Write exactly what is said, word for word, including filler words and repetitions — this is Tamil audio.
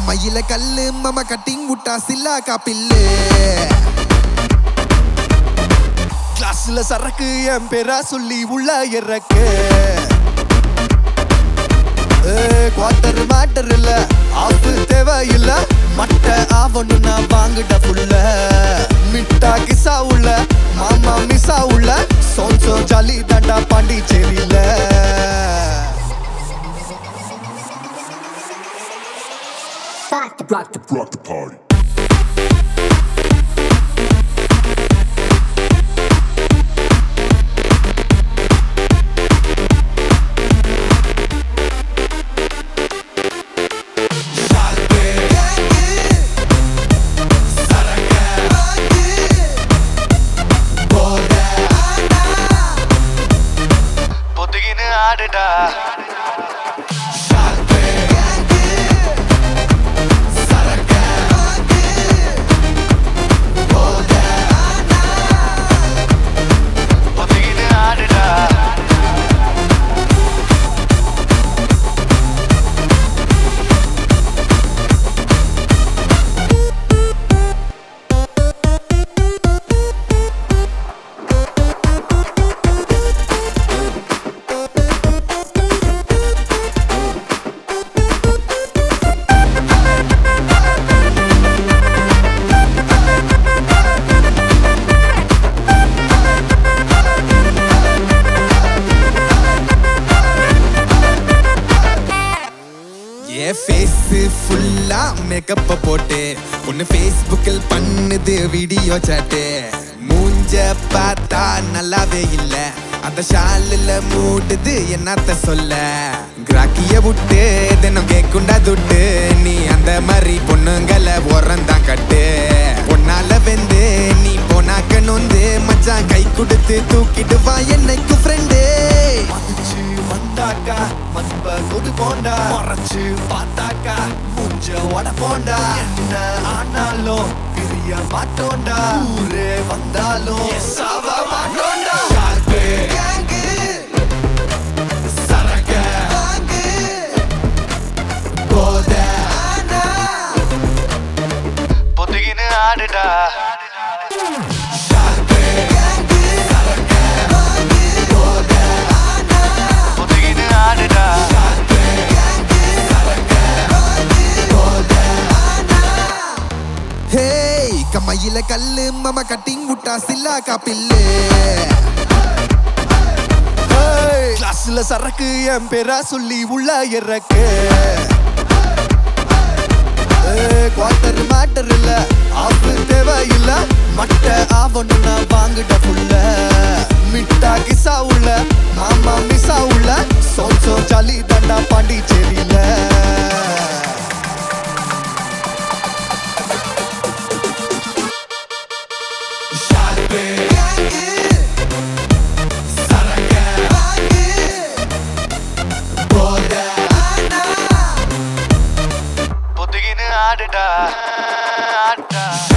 கம்மையில கல்லு மாமா கட்டிங் விட்டா சில்லா காப்பில்லு கிளாஸ்ல சரக்கு என் பேரா சொல்லி உள்ள இறக்கு குவார்டர் மேட்டர் இல்ல ஆப்பு தேவையில்ல மட்ட ஆவணும்னா வாங்குட புள்ள மிட்டா கிசா உள்ள மாமா மிசா உள்ள சோன்சோ ஜாலி தாண்டா பாண்டிச்சேரியில Rock the, rock the, rock the party. ஃபுல்லா மேக்கப் போட்டு ஒன்னு ஃபேஸ்புக்கில் பண்ணுது வீடியோ சாட்டு மூஞ்ச பார்த்தா நல்லாவே இல்ல அந்த ஷாலில் மூடுது என்னத்த சொல்ல கிராக்கிய விட்டு தினம் கேக்குண்டா துட்டு நீ அந்த மாதிரி பொண்ணுங்களை உரந்தான் கட்டு பொண்ணால வெந்து நீ போனாக்க நொந்து மச்சான் கை கொடுத்து தூக்கிடுவா என்னைக்கு ஃப்ரெண்டு வந்தாக்கா மஸ்ப கொடு போண்டா மறைச்சு பார்த்தாக்கா மூஞ்ச வட போண்டா என்ன ஆனாலும் பிரிய மாட்டோண்டா ஊரே வந்தாலும் சாவ மாட்டோண்டா கேங்கு சரக்க போத பொத்துக்கின்னு ஆடுடா கம்மையில கல்லு மாமா கட்டிங் விட்டா சில்லா காப்பில்லு கிளாஸ்ல சரக்கு என் பேரா சொல்லி உள்ள இறக்கு குவார்டர் மேட்டர் இல்ல ஆப்பு தேவையில்ல மட்ட ஆவணும்னா வாங்குட புள்ள மிட்டா கிசா உள்ள மாமா மிசா உள்ள சோன்சோ ஜாலி தாண்டா பாண்டிச்சேரியில Aduh, aduh.